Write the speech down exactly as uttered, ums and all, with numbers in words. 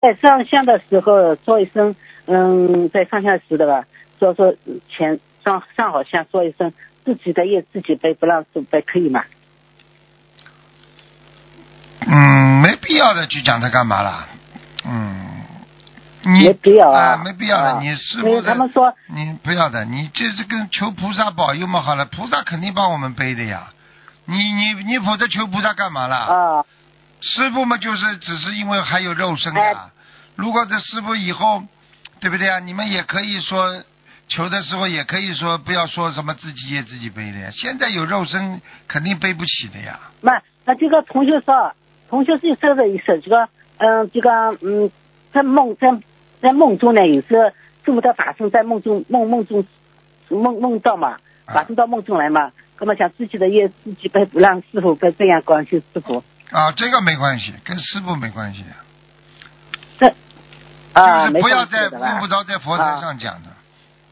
在上香的时候说一声，嗯，在上香时的吧，说说前上上好香，说一声自己的业自己背，不让师傅背，可以吗？ 嗯，没必要的去讲它干嘛啦？嗯，你没必要啊， 啊没必要的。 啊、 你师因为傅他们说你不要的，你这是跟求菩萨保佑嘛好了，菩萨肯定帮我们背的呀。你你你否则求菩萨干嘛啦？ 啊， 师傅嘛就是只是因为还有肉身呀。 哎、 如果这师傅以后，对不对啊？你们也可以说求的时候也可以说不要说什么自己也自己背的呀。现在有肉身肯定背不起的呀。 那那这个同学说，同学是这个意思，这个嗯，这个嗯，在梦在在梦中呢，有时候这么多法身在梦中梦梦中梦梦到嘛，法身到梦中来嘛，那么想自己的业自己背，不让师傅背，这样关心师傅。 啊，这个没关系，跟师傅没关系的。 这啊， 就是不要没在关系的吧用不着在佛台上讲的。